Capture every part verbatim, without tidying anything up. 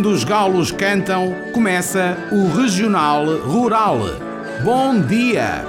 Quando os galos cantam, começa o Regional Rural. Bom dia!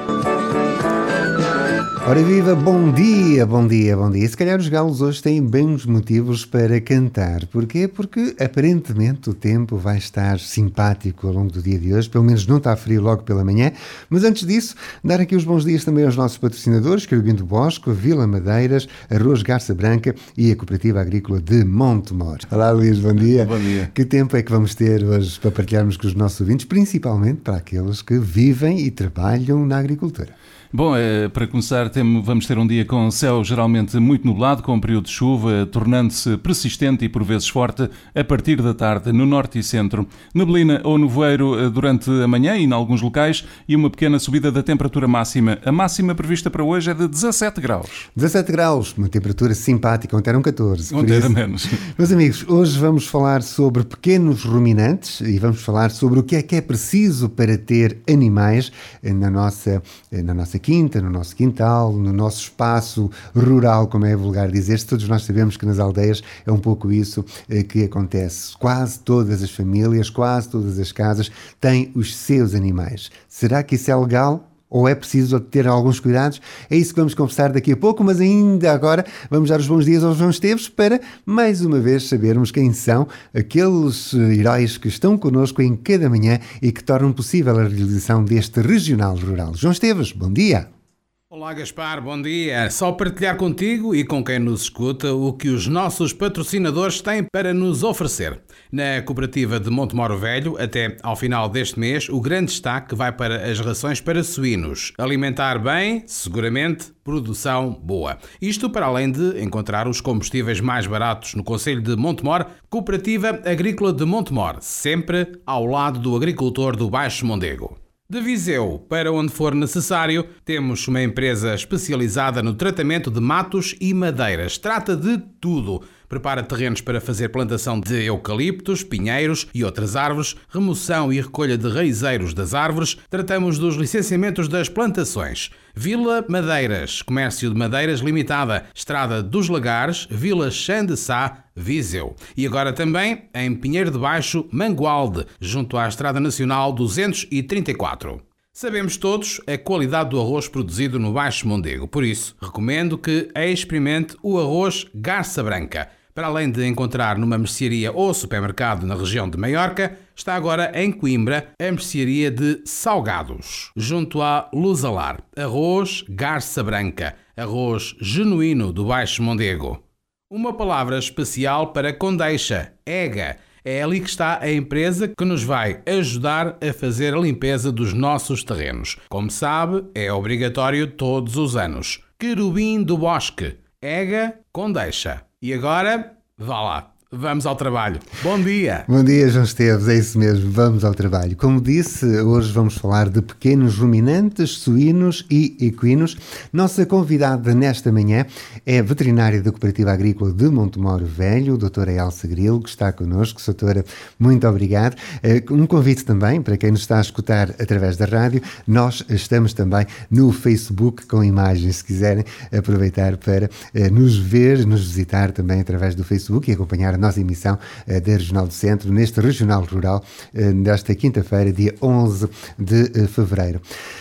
Ora viva, bom dia, bom dia, bom dia. Se calhar os galos hoje têm bons motivos para cantar. Porquê? Porque aparentemente o tempo vai estar simpático ao longo do dia de hoje, pelo menos não está frio logo pela manhã. Mas antes disso, dar aqui os bons dias também aos nossos patrocinadores, Carabim do Bosco, Vila Madeiras, Arroz Garça Branca e a Cooperativa Agrícola de Montemor. Olá Luís, bom dia. Bom dia. Que tempo é que vamos ter hoje para partilharmos com os nossos ouvintes, principalmente para aqueles que vivem e trabalham na agricultura? Bom, para começar, vamos ter um dia com céu geralmente muito nublado, com um período de chuva, tornando-se persistente e por vezes forte a partir da tarde no norte e centro. Neblina ou nevoeiro durante a manhã e em alguns locais e uma pequena subida da temperatura máxima. A máxima prevista para hoje é de dezassete graus. dezassete graus, uma temperatura simpática, ontem eram catorze. Ontem era menos. Meus amigos, hoje vamos falar sobre pequenos ruminantes e vamos falar sobre o que é que é preciso para ter animais na nossa, na nossa quinta, no nosso quintal, no nosso espaço rural, como é vulgar dizer. Todos nós sabemos que nas aldeias é um pouco isso eh, que acontece. Quase todas as famílias, quase todas as casas têm os seus animais. Será que isso é legal? Ou é preciso ter alguns cuidados? É isso que vamos conversar daqui a pouco, mas ainda agora vamos dar os bons dias aos João Esteves para, mais uma vez, sabermos quem são aqueles heróis que estão connosco em cada manhã e que tornam possível a realização deste Regional Rural. João Esteves, bom dia! Olá Gaspar, bom dia. Só partilhar contigo e com quem nos escuta o que os nossos patrocinadores têm para nos oferecer. Na Cooperativa de Montemor Velho, até ao final deste mês, o grande destaque vai para as rações para suínos. Alimentar bem, seguramente, produção boa. Isto para além de encontrar os combustíveis mais baratos no concelho de Montemor, Cooperativa Agrícola de Montemor, sempre ao lado do agricultor do Baixo Mondego. De Viseu, para onde for necessário, temos uma empresa especializada no tratamento de matos e madeiras. Trata de tudo. Prepara terrenos para fazer plantação de eucaliptos, pinheiros e outras árvores, remoção e recolha de raizeiros das árvores. Tratamos dos licenciamentos das plantações. Vila Madeiras, Comércio de Madeiras Limitada, Estrada dos Lagares, Vila Chã de Sá, Viseu. E agora também em Pinheiro de Baixo, Mangualde, junto à Estrada Nacional duzentos e trinta e quatro. Sabemos todos a qualidade do arroz produzido no Baixo Mondego, por isso recomendo que experimente o arroz Garça Branca. Para além de encontrar numa mercearia ou supermercado na região de Maiorca, está agora em Coimbra a mercearia de Salgados, junto à Luzalar. Arroz Garça Branca, arroz genuíno do Baixo Mondego. Uma palavra especial para Condeixa, Ega. É ali que está a empresa que nos vai ajudar a fazer a limpeza dos nossos terrenos. Como sabe, é obrigatório todos os anos. Querubim do Bosque, Ega, Condeixa. E agora, vá lá. Vamos ao trabalho. Bom dia! Bom dia, João Esteves, é isso mesmo, vamos ao trabalho. Como disse, hoje vamos falar de pequenos ruminantes, suínos e equinos. Nossa convidada nesta manhã é a veterinária da Cooperativa Agrícola de Montemor Velho, doutora Elsa Grilo, que está connosco. Doutora, muito obrigado. Um convite também para quem nos está a escutar através da rádio. Nós estamos também no Facebook com imagens, se quiserem aproveitar para nos ver, nos visitar também através do Facebook e acompanhar a nossa emissão uh, da Regional do Centro, neste Regional Rural, uh, nesta quinta-feira, dia onze de uh, fevereiro.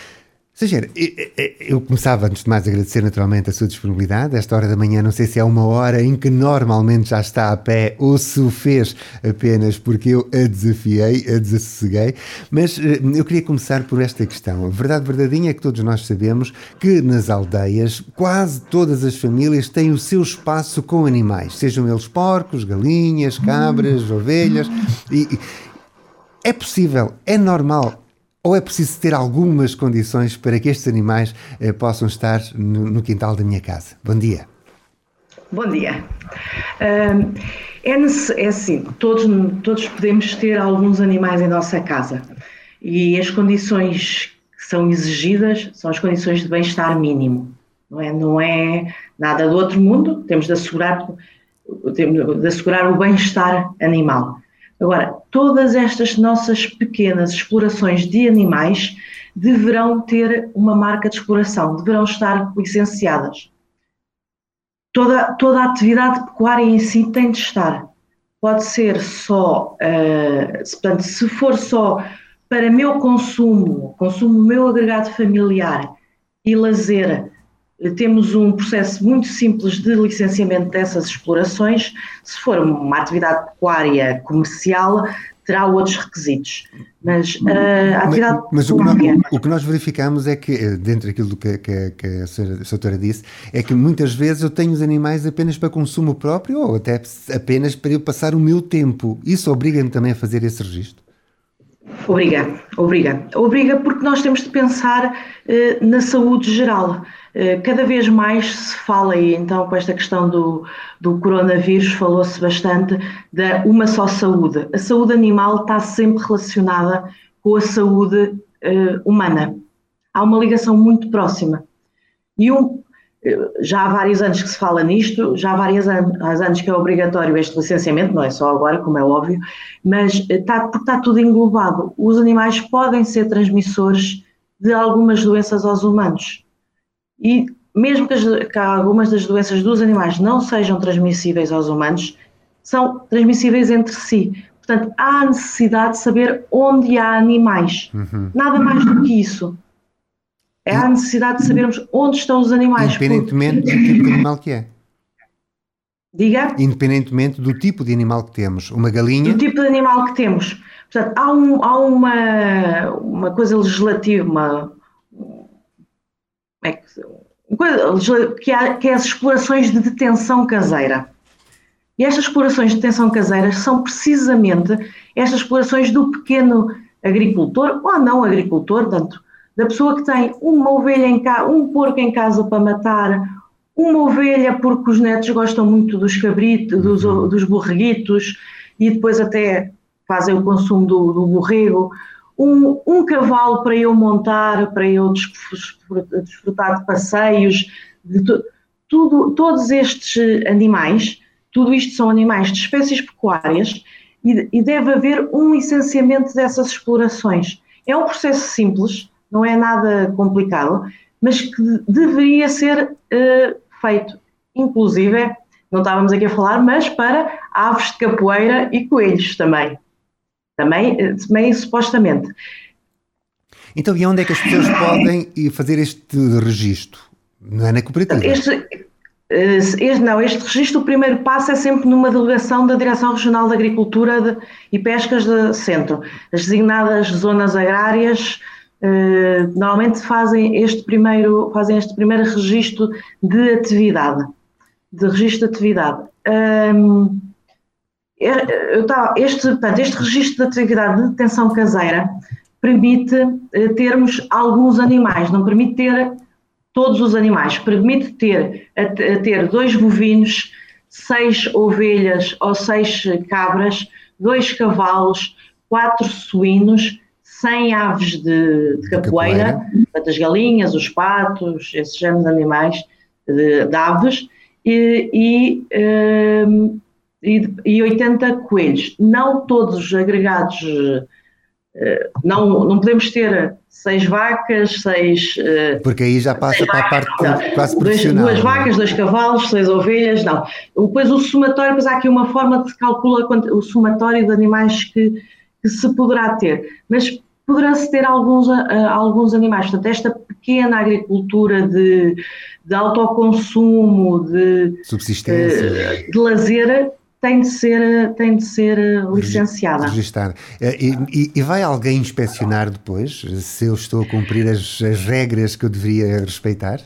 Seja, eu começava, antes de mais, a agradecer naturalmente a sua disponibilidade. Esta hora da manhã, não sei se é uma hora em que normalmente já está a pé ou se o fez apenas porque eu a desafiei, a desassosseguei, mas eu queria começar por esta questão. A verdade verdadeira é que todos nós sabemos que nas aldeias quase todas as famílias têm o seu espaço com animais, sejam eles porcos, galinhas, cabras, ovelhas, e é possível, é normal. Ou é preciso ter algumas condições para que estes animais eh, possam estar no, no quintal da minha casa? Bom dia. Bom dia. Um, é, é assim, todos, todos podemos ter alguns animais em nossa casa e as condições que são exigidas são as condições de bem-estar mínimo. Não é, não é nada do outro mundo, temos de assegurar, temos de assegurar o bem-estar animal. Agora, todas estas nossas pequenas explorações de animais deverão ter uma marca de exploração, deverão estar licenciadas. Toda, toda a atividade pecuária em si tem de estar. pode ser só, uh, portanto, se for só para meu consumo, consumo meu agregado familiar e lazer, temos um processo muito simples de licenciamento dessas explorações. Se for uma atividade pecuária comercial, terá outros requisitos. Mas uh, a atividade mas, mas pecuária... o, que nós, o que nós verificamos é que, dentro daquilo que, que, que a senhora disse, é que muitas vezes eu tenho os animais apenas para consumo próprio ou até apenas para eu passar o meu tempo. Isso obriga-me também a fazer esse registro? Obriga, obriga. Obriga porque nós temos de pensar eh, na saúde geral. Eh, cada vez mais se fala, e então com esta questão do, do coronavírus falou-se bastante da uma só saúde. A saúde animal está sempre relacionada com a saúde eh, humana. Há uma ligação muito próxima. E um, já há vários anos que se fala nisto, já há vários anos, há anos que é obrigatório este licenciamento, não é só agora, como é óbvio, mas está, porque está tudo englobado. Os animais podem ser transmissores de algumas doenças aos humanos. E mesmo que, as, que algumas das doenças dos animais não sejam transmissíveis aos humanos, são transmissíveis entre si. Portanto, há necessidade de saber onde há animais. Uhum. Nada mais do que isso. É a necessidade de sabermos onde estão os animais. Independentemente porque... do tipo de animal que é. Diga? Independentemente do tipo de animal que temos. Uma galinha... Do tipo de animal que temos. Portanto, há, um, há uma, uma coisa legislativa, uma, uma coisa que, há, que é as explorações de detenção caseira. E estas explorações de detenção caseira são precisamente estas explorações do pequeno agricultor, ou não agricultor, tanto da pessoa que tem uma ovelha em casa, um porco em casa para matar, uma ovelha porque os netos gostam muito dos cabritos, dos, dos borreguitos e depois até fazem o consumo do, do borrego, um, um cavalo para eu montar, para eu desfrutar de passeios, de to, tudo, todos estes animais, tudo isto são animais de espécies pecuárias e, e deve haver um licenciamento dessas explorações. É um processo simples, não é nada complicado, mas que deveria ser uh, feito, inclusive, não estávamos aqui a falar, mas para aves de capoeira e coelhos também. Também, também supostamente. Então, e onde é que as pessoas podem fazer este registro? Não é na cooperativa? Este, este, não, este registro, o primeiro passo é sempre numa delegação da Direção Regional de Agricultura de, e Pescas do Centro. As designadas zonas agrárias uh, normalmente fazem este, primeiro, fazem este primeiro registro de atividade. De registro de atividade. Um, Este, portanto, este registro de atividade de detenção caseira permite eh, termos alguns animais, não permite ter todos os animais, permite ter, a, a ter dois bovinos, seis ovelhas ou seis cabras, dois cavalos, quatro suínos, cem aves de, de capoeira, portanto, as galinhas, os patos, esses géneros de animais, de, de aves, e, e eh, e oitenta coelhos. Não todos os agregados, não, não podemos ter seis vacas, seis... Porque aí já passa para a parte não, quase profissional. Duas vacas, dois cavalos, seis ovelhas, não. Depois o somatório, depois há aqui uma forma de se calcula o somatório de animais que, que se poderá ter. Mas poderá-se ter alguns, alguns animais. Portanto, esta pequena agricultura de, de autoconsumo, de... subsistência. De lazer... tem de ser, tem de ser licenciada. Registada. E, e, e vai alguém inspecionar depois se eu estou a cumprir as, as regras que eu deveria respeitar?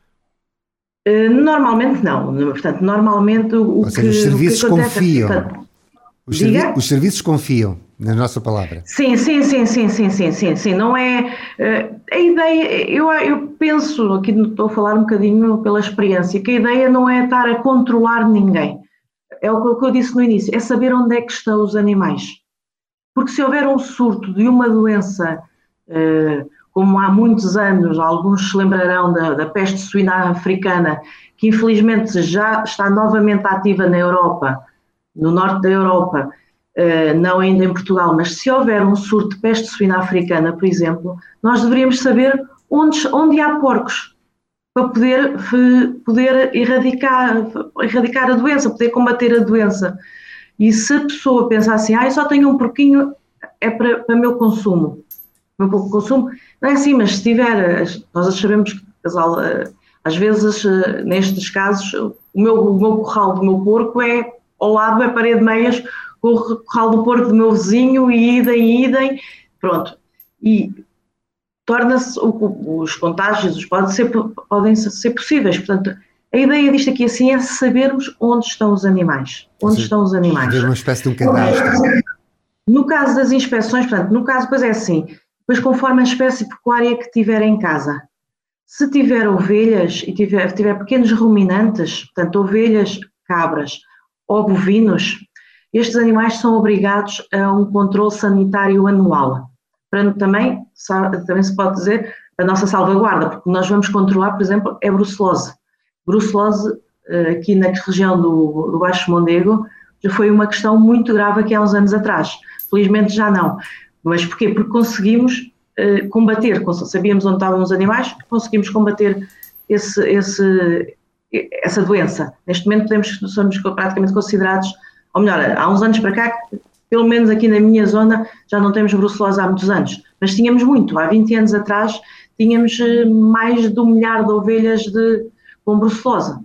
Normalmente não. Portanto, normalmente o Ou que... seja, os serviços o que acontece, confiam. portanto, os, servi os serviços confiam na nossa palavra. Sim, sim, sim, sim, sim, sim, sim, sim. Não é... A ideia, eu, eu penso, aqui estou a falar um bocadinho pela experiência, que a ideia não é estar a controlar ninguém. É o que eu disse no início, é saber onde é que estão os animais. Porque se houver um surto de uma doença, como há muitos anos, alguns se lembrarão da, da peste suína africana, que infelizmente já está novamente ativa na Europa, no norte da Europa, não ainda em Portugal, mas se houver um surto de peste suína africana, por exemplo, nós deveríamos saber onde, onde há porcos, para poder, poder erradicar, erradicar a doença, poder combater a doença. E se a pessoa pensar assim, ah, eu só tenho um porquinho, é para, para meu consumo. Meu pouco consumo, não é assim, mas se tiver, nós sabemos que às vezes, nestes casos, o meu, o meu curral do meu porco é ao lado, é parede de meias, com o curral do porco do meu vizinho, e idem, idem, pronto. E torna-se, os contágios podem ser, podem ser possíveis, portanto, a ideia disto aqui assim é sabermos onde estão os animais. Onde Sim, estão os animais. Haver uma espécie de um cadastro. No caso das inspeções, portanto, no caso, pois é assim, depois conforme a espécie pecuária que tiver em casa. Se tiver ovelhas e tiver, tiver pequenos ruminantes, portanto, ovelhas, cabras ou bovinos, estes animais são obrigados a um controle sanitário anual. Para, também, também se pode dizer a nossa salvaguarda, porque nós vamos controlar, por exemplo, é brucelose. Brucelose, aqui na região do, do Baixo Mondego, já foi uma questão muito grave aqui há uns anos atrás. Felizmente já não. Mas porquê? Porque conseguimos uh, combater, sabíamos onde estavam os animais, conseguimos combater esse, esse, essa doença. Neste momento podemos, somos praticamente considerados, ou melhor, há uns anos para cá, pelo menos aqui na minha zona, já não temos brucelose há muitos anos, mas tínhamos muito. Há vinte anos atrás tínhamos mais de um milhar de ovelhas de, com brucelose.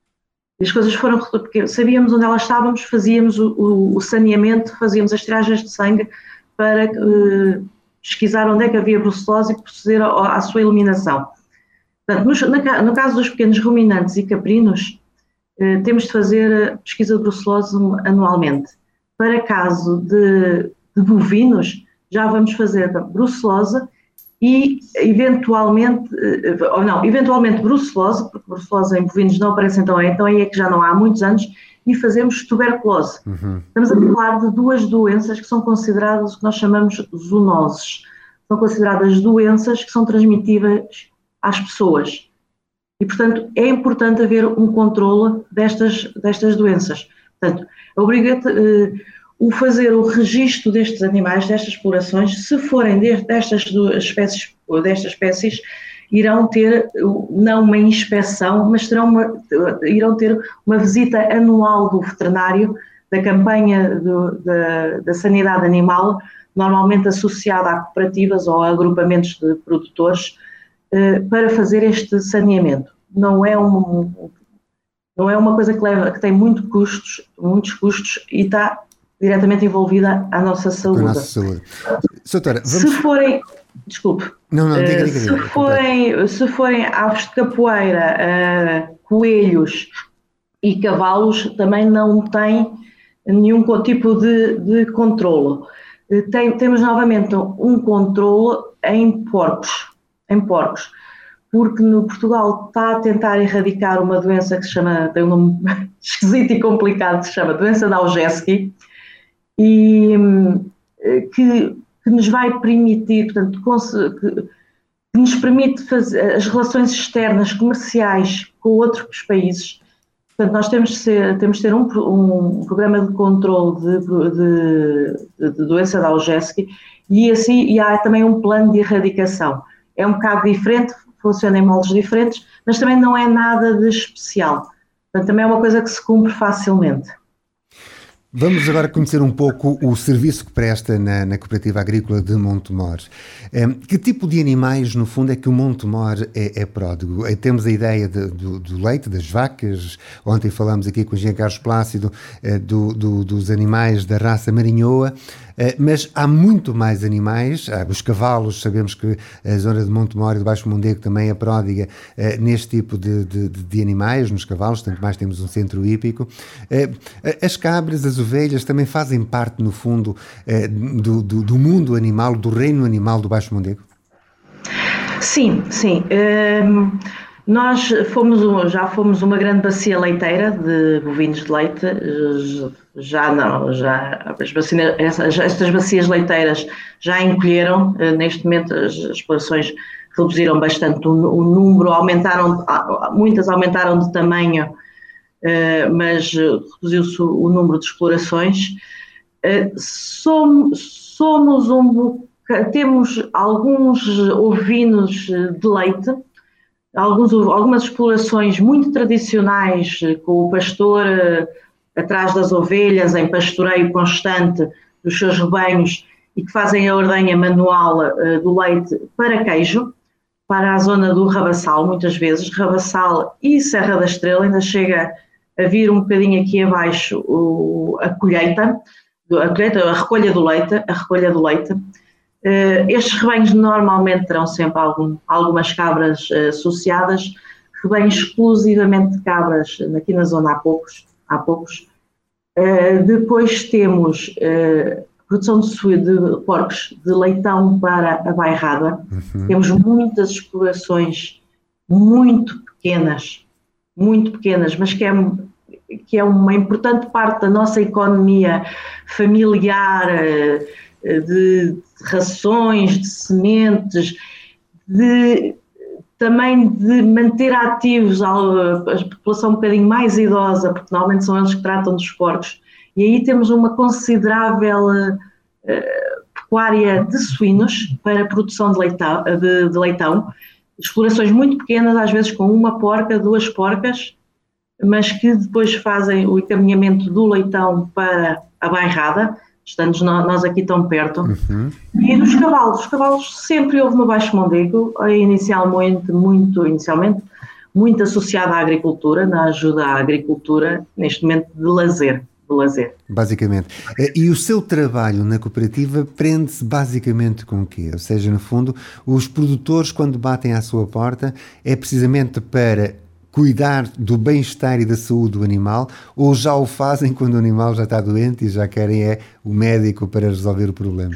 As coisas foram, porque sabíamos onde elas estávamos, fazíamos o, o, o saneamento, fazíamos as tiragens de sangue para uh, pesquisar onde é que havia brucelose e proceder à, à sua eliminação. Portanto, no, na, no caso dos pequenos ruminantes e caprinos, uh, temos de fazer pesquisa de brucelose anualmente. Para caso de, de bovinos, já vamos fazer brucelose e eventualmente, ou não, eventualmente brucelose, porque brucelose em bovinos não aparece então aí, então aí é que já não há muitos anos, e fazemos tuberculose. Uhum. Estamos a falar de duas doenças que são consideradas o que nós chamamos zoonoses. São consideradas doenças que são transmitíveis às pessoas. E, portanto, é importante haver um controle destas, destas doenças. Portanto, obriga-te uh, o fazer o registro destes animais, destas explorações, se forem de, destas duas espécies, ou destas espécies, irão ter não uma inspeção, mas terão uma, irão ter uma visita anual do veterinário da campanha do, da, da sanidade animal, normalmente associada a cooperativas ou a agrupamentos de produtores, eh, para fazer este saneamento. Não é, um, não é uma coisa que, leva, que tem muito custos, muitos custos e está diretamente envolvida à nossa saúde. A nossa saúde. Soutora, vamos... Se forem... Desculpe. Não, não, diga, diga, diga, se, forem, se forem aves de capoeira, uh, coelhos e cavalos, também não tem nenhum tipo de, de controlo. Tem, temos novamente um controlo em porcos, em porcos, porque no Portugal está a tentar erradicar uma doença que se chama, tem um nome esquisito e complicado, que se chama doença de Augeski, e que que nos vai permitir, portanto, que, que nos permite fazer as relações externas comerciais com outros países. Portanto, nós temos de, ser, temos de ter um, um programa de controle de, de, de, de doença da Augeski e, assim, e há também um plano de erradicação. É um bocado diferente, funciona em moldes diferentes, mas também não é nada de especial. Portanto, também é uma coisa que se cumpre facilmente. Vamos agora conhecer um pouco o serviço que presta na, na Cooperativa Agrícola de Montemor. Um, que tipo de animais, no fundo, é que o Montemor é, é pródigo? Temos a ideia de, do, do leite, das vacas. Ontem falamos aqui com o engenheiro Carlos Plácido uh, do, do, dos animais da raça Marinhoa, uh, mas há muito mais animais. Há os cavalos, sabemos que a zona de Montemor e do Baixo Mondego também é pródiga uh, neste tipo de, de, de animais, nos cavalos, tanto mais temos um centro hípico. Uh, as cabras, as ovelhas também fazem parte, no fundo, eh, do, do, do mundo animal, do reino animal do Baixo Mondego? Sim, sim. Um, nós fomos, já fomos uma grande bacia leiteira de bovinos de leite, já não, já, as bacias, essas, estas bacias leiteiras já encolheram, neste momento as explorações reduziram bastante o, o número, aumentaram, muitas aumentaram de tamanho, Uh, mas reduziu-se o, o número de explorações. Uh, somos, somos um temos alguns ovinos de leite, alguns, algumas explorações muito tradicionais, com o pastor atrás das ovelhas, em pastoreio constante dos seus rebanhos e que fazem a ordenha manual uh, do leite para queijo, para a zona do Rabassal, muitas vezes, Rabassal e Serra da Estrela, ainda chega a vir um bocadinho aqui abaixo o, a colheita, a colheita, a recolha do leite, a recolha do leite. Uh, estes rebanhos normalmente terão sempre algum, algumas cabras uh, associadas, rebanhos exclusivamente de cabras, aqui na zona há poucos, há poucos. Uh, depois temos uh, produção de, de porcos de leitão para a bairrada. Uhum. Temos muitas explorações muito pequenas, muito pequenas, mas que é, que é uma importante parte da nossa economia familiar, de, de rações, de sementes, de, também de manter ativos a, a população um bocadinho mais idosa, porque normalmente são eles que tratam dos porcos. E aí temos uma considerável uh, pecuária de suínos para a produção de leitão, de, de leitão, explorações muito pequenas, às vezes com uma porca, duas porcas, mas que depois fazem o encaminhamento do leitão para a bairrada, estamos nós aqui tão perto. Uhum. E dos cavalos, os cavalos sempre houve no Baixo Mondego, inicialmente, muito, inicialmente, muito associado à agricultura, na ajuda à agricultura, neste momento de lazer. lazer. Basicamente. E o seu trabalho na cooperativa prende-se basicamente com o quê? Ou seja, no fundo, os produtores, quando batem à sua porta, é precisamente para cuidar do bem-estar e da saúde do animal, ou já o fazem quando o animal já está doente e já querem é o médico para resolver o problema?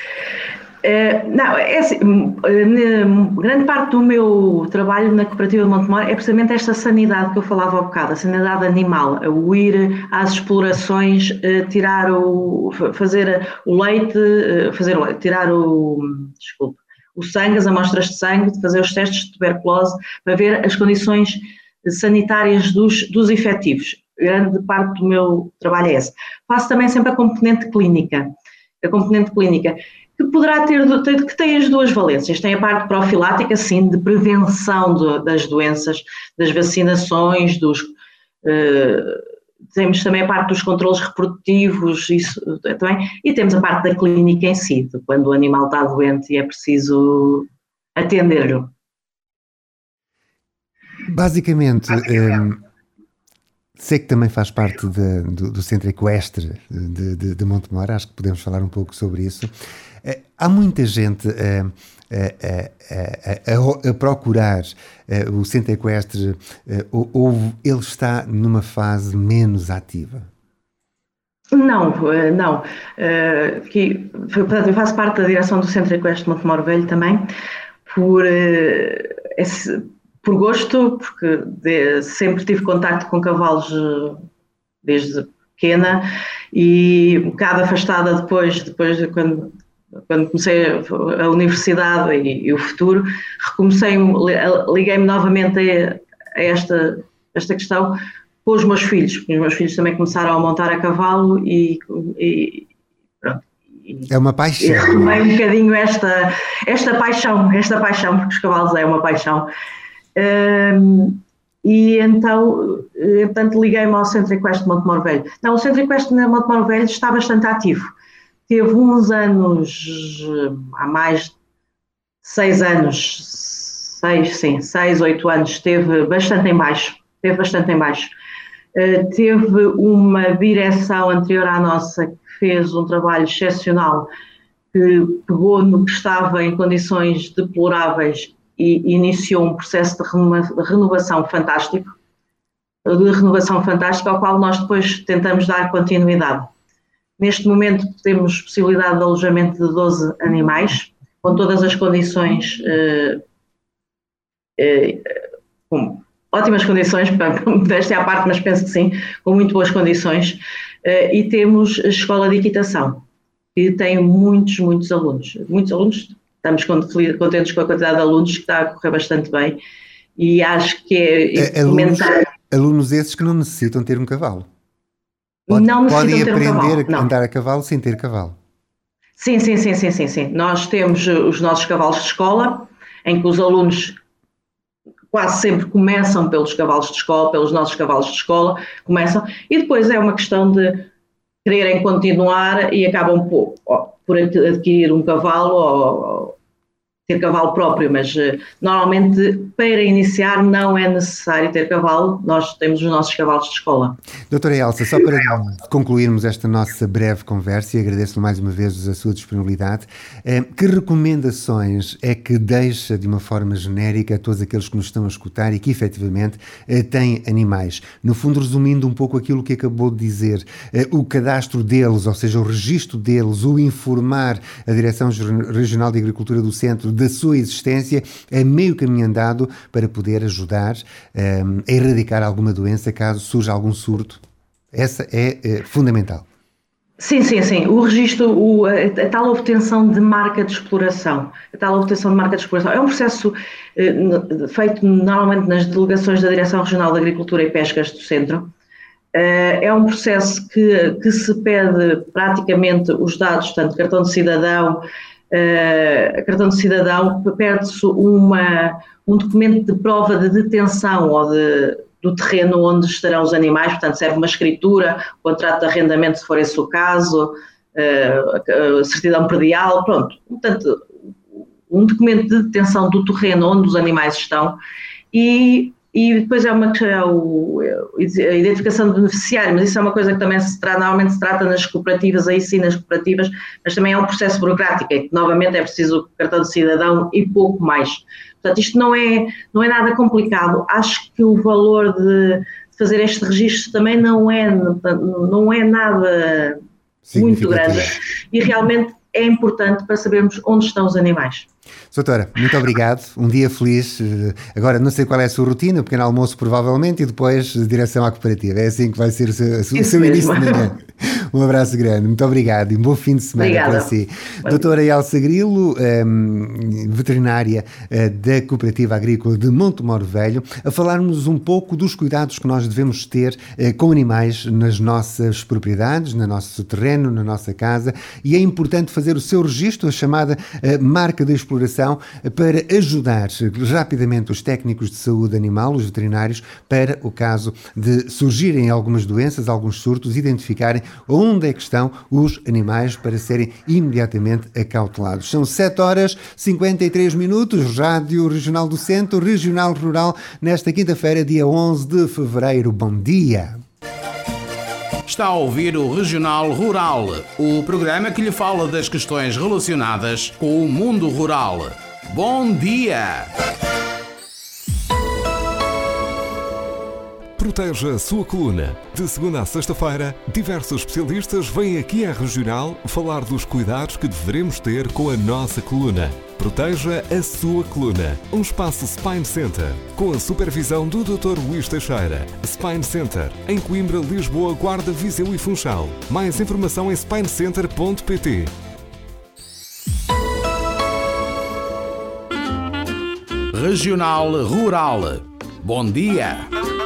Uh, não, é assim, uh, grande parte do meu trabalho na cooperativa de Montemor é precisamente esta sanidade que eu falava há bocado, a sanidade animal, o ir às explorações, uh, tirar o, fazer o leite, uh, fazer o leite, tirar o, desculpe, o sangue, as amostras de sangue, fazer os testes de tuberculose, para ver as condições sanitárias dos, dos efetivos. Grande parte do meu trabalho é esse. Faço também sempre a componente clínica, a componente clínica, que poderá ter, que tem as duas valências. Tem a parte profilática, sim, de prevenção de, das doenças, das vacinações, dos, uh, temos também a parte dos controles reprodutivos, isso também, e temos a parte da clínica em si, de quando o animal está doente e é preciso atender-lhe. Basicamente, um, sei que também faz parte de, do, do Centro Equestre de, de, de Montemor, acho que podemos falar um pouco sobre isso. Uh, há muita gente uh, a, a, a, a procurar uh, o Centro Equestre, uh, ou, ou ele está numa fase menos ativa? Não, não. Uh, que, portanto, eu faço parte da direção do Centro Equestre de Montemor Velho também, por, uh, esse, por gosto, porque de, sempre tive contacto com cavalos uh, desde pequena e um bocado afastada depois, depois de quando... Quando comecei a universidade e, e o futuro, recomecei, liguei-me novamente a, a esta, esta questão com os meus filhos, porque os meus filhos também começaram a montar a cavalo e, e pronto. E, é uma paixão. E retomei um bocadinho esta, esta paixão, esta paixão, porque os cavalos é uma paixão. Um, e então, portanto, liguei-me ao Centro Equestre de Montemor Velho. Não, o Centro Equestre de Montemor Velho está bastante ativo. Teve uns anos, há mais de seis anos, seis, sim, seis, oito anos, esteve bastante em baixo, esteve bastante em baixo. Uh, teve uma direção anterior à nossa que fez um trabalho excepcional, que pegou no que estava em condições deploráveis e iniciou um processo de renova- renovação fantástico, de renovação fantástica, ao qual nós depois tentamos dar continuidade. Neste momento temos possibilidade de alojamento de doze animais, com todas as condições, eh, eh, com ótimas condições, desta é a parte, mas penso que sim, com muito boas condições, eh, e temos a escola de equitação, que tem muitos, muitos alunos. Muitos alunos, estamos contentes com a quantidade de alunos, que está a correr bastante bem, e acho que é implementar... Alunos, alunos esses que não necessitam ter um cavalo. Pode, não podem aprender um a andar a cavalo sem ter cavalo. Sim, sim, sim, sim, sim, sim. Nós temos os nossos cavalos de escola, em que os alunos quase sempre começam pelos cavalos de escola, pelos nossos cavalos de escola, começam, e depois é uma questão de quererem continuar e acabam por, por adquirir um cavalo ou ter cavalo próprio, mas uh, normalmente para iniciar não é necessário ter cavalo, nós temos os nossos cavalos de escola. Doutora Elsa, só para concluirmos esta nossa breve conversa, e agradeço mais uma vez a sua disponibilidade, eh, que recomendações é que deixa de uma forma genérica a todos aqueles que nos estão a escutar e que efetivamente eh, têm animais? No fundo, resumindo um pouco aquilo que acabou de dizer, eh, o cadastro deles, ou seja, o registro deles, o informar a Direção Regional de Agricultura do Centro da sua existência, é meio caminho andado para poder ajudar um, a erradicar alguma doença caso surja algum surto. Essa é, é fundamental. Sim, sim, sim. O registro, o, a, a tal obtenção de marca de exploração, a tal obtenção de marca de exploração é um processo eh, feito normalmente nas delegações da Direção Regional de Agricultura e Pescas do Centro. Uh, é um processo que, que se pede praticamente os dados, portanto, cartão de cidadão, Uh, cartão de cidadão, perde-se uma, um documento de prova de detenção ou de, do terreno onde estarão os animais, portanto serve uma escritura, contrato de arrendamento se for esse o caso, uh, certidão predial, pronto, portanto um documento de detenção do terreno onde os animais estão e E depois é uma é o, a identificação de beneficiário, mas isso é uma coisa que também se trata, normalmente se trata nas cooperativas, aí sim nas cooperativas, mas também é um processo burocrático, e que novamente é preciso o cartão de cidadão e pouco mais. Portanto, isto não é, não é nada complicado. Acho que o valor de fazer este registro também não é, não é nada muito grande e realmente é importante para sabermos onde estão os animais. Doutora, muito obrigado, um dia feliz. Agora não sei qual é a sua rotina, o pequeno almoço provavelmente e depois direção à cooperativa, é assim que vai ser o seu, o seu início de manhã. Um abraço grande, muito obrigado e um bom fim de semana. Obrigada. Para si. Bom. Doutora Elsa Grilo, um, veterinária uh, da Cooperativa Agrícola de Montemor Velho, a falarmos um pouco dos cuidados que nós devemos ter uh, com animais nas nossas propriedades, no nosso terreno, na nossa casa, e é importante fazer o seu registro, a chamada uh, marca de exploração, uh, para ajudar rapidamente os técnicos de saúde animal, os veterinários, para o caso de surgirem algumas doenças, alguns surtos, identificarem onde é que estão os animais para serem imediatamente acautelados. São sete horas e cinquenta e três minutos, Rádio Regional do Centro, Regional Rural, nesta quinta-feira, dia onze de fevereiro. Bom dia! Está a ouvir o Regional Rural, o programa que lhe fala das questões relacionadas com o mundo rural. Bom dia! Proteja a sua coluna. De segunda a sexta-feira, diversos especialistas vêm aqui à Regional falar dos cuidados que devemos ter com a nossa coluna. Proteja a sua coluna. Um espaço Spine Center, com a supervisão do doutor Luís Teixeira. Spine Center, em Coimbra, Lisboa, Guarda, Viseu e Funchal. Mais informação em spine center ponto pt. Regional Rural. Bom dia!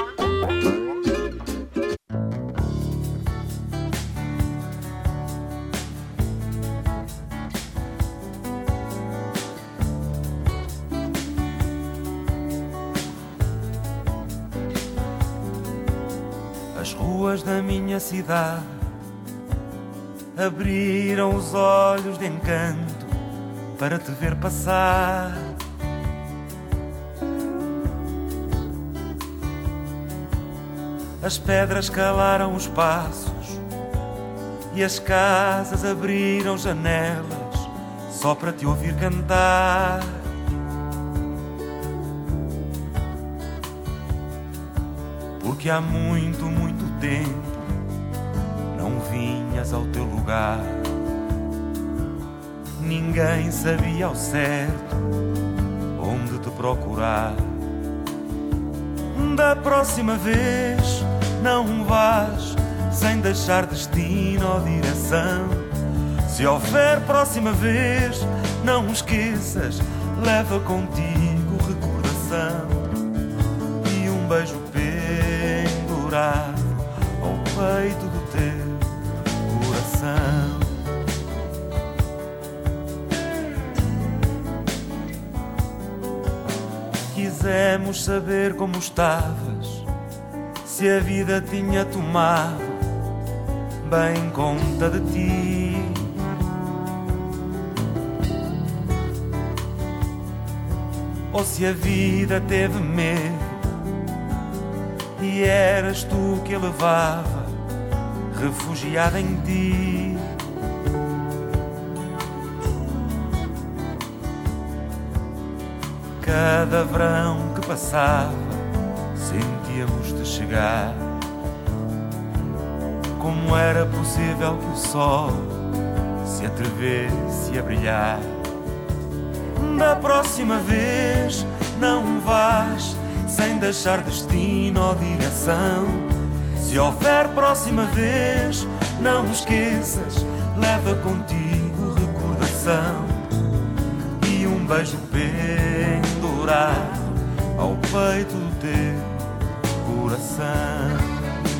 As ruas da minha cidade abriram os olhos de encanto para te ver passar. As pedras calaram os passos e as casas abriram janelas só para te ouvir cantar. Porque há muito, muito tempo não vinhas ao teu lugar. Ninguém sabia ao certo onde te procurar. Da próxima vez não vás sem deixar destino ou direção. Se houver próxima vez, não esqueças, leva contigo recordação e um beijo pendurado ao peito do teu coração. quisemos saber como estavas, se a vida tinha tomado bem conta de ti. Ou se a vida teve medo e eras tu que a levava, refugiada em ti. Cada verão que passava, sentíamos-te chegar. Como era possível que o sol se atrevesse a brilhar? Da próxima vez não vais sem deixar destino ou direção. Se houver próxima vez, não esqueças, leva contigo recordação e um beijo pendurado ao peito do teu coração.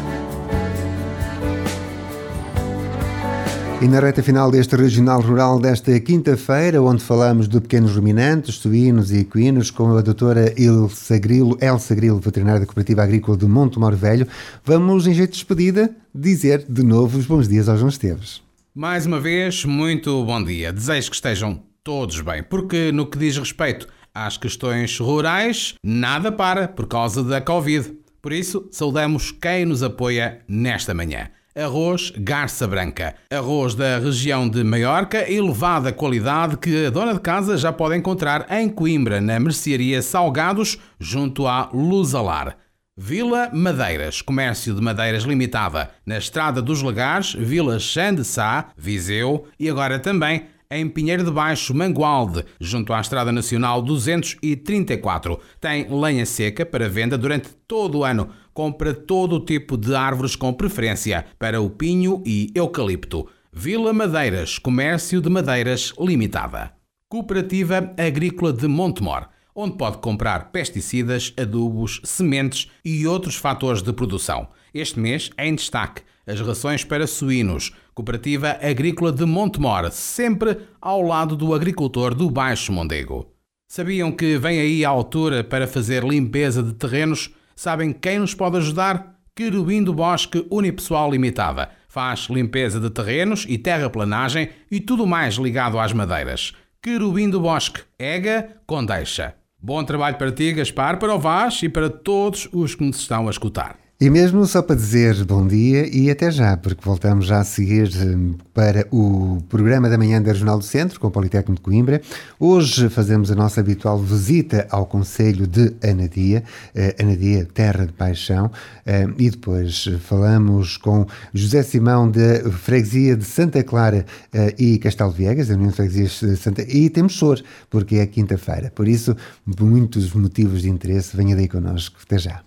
E na reta final deste Regional Rural desta quinta-feira, onde falamos de pequenos ruminantes, suínos e equinos, com a doutora Elsa Grilo, Elsa Grilo, veterinária da Cooperativa Agrícola de Montemor Velho, vamos, em jeito de despedida, dizer de novo os bons dias ao João Esteves. Mais uma vez, muito bom dia. Desejo que estejam todos bem, porque no que diz respeito às questões rurais, nada para por causa da Covid. Por isso, saudamos quem nos apoia nesta manhã. Arroz Garça Branca, arroz da região de Maiorca, elevada qualidade que a dona de casa já pode encontrar em Coimbra, na mercearia Salgados, junto à Lusalar. Vila Madeiras, comércio de madeiras limitada, na Estrada dos Lagares, Vila Chã de Sá, Viseu e agora também em Pinheiro de Baixo, Mangualde, junto à Estrada Nacional duzentos e trinta e quatro. Tem lenha seca para venda durante todo o ano. Compra todo o tipo de árvores com preferência para o pinho e eucalipto. Vila Madeiras, comércio de madeiras limitada. Cooperativa Agrícola de Montemor, onde pode comprar pesticidas, adubos, sementes e outros fatores de produção. Este mês é em destaque as rações para suínos. Cooperativa Agrícola de Montemor, sempre ao lado do agricultor do Baixo Mondego. Sabiam que vem aí a altura para fazer limpeza de terrenos? Sabem quem nos pode ajudar? Querubim do Bosque Unipessoal Limitada. Faz limpeza de terrenos e terraplanagem e tudo mais ligado às madeiras. Querubim do Bosque, Ega com Deixa. Bom trabalho para ti, Gaspar, para o Vaz e para todos os que nos estão a escutar. E mesmo só para dizer bom dia e até já, porque voltamos já a seguir para o programa da manhã da Regional do Centro, com o Politécnico de Coimbra. Hoje fazemos a nossa habitual visita ao concelho de Anadia, Anadia, terra de paixão, e depois falamos com José Simão da Freguesia de Santa Clara e Castelo Viegas, da União de Freguesias de Santa, e temos Sor, porque é quinta-feira. Por isso, muitos motivos de interesse, venha daí connosco. Até já.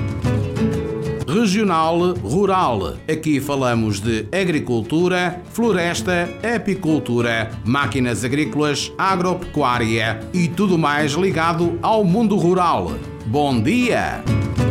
Regional Rural. Aqui falamos de agricultura, floresta, apicultura, máquinas agrícolas, agropecuária e tudo mais ligado ao mundo rural. Bom dia!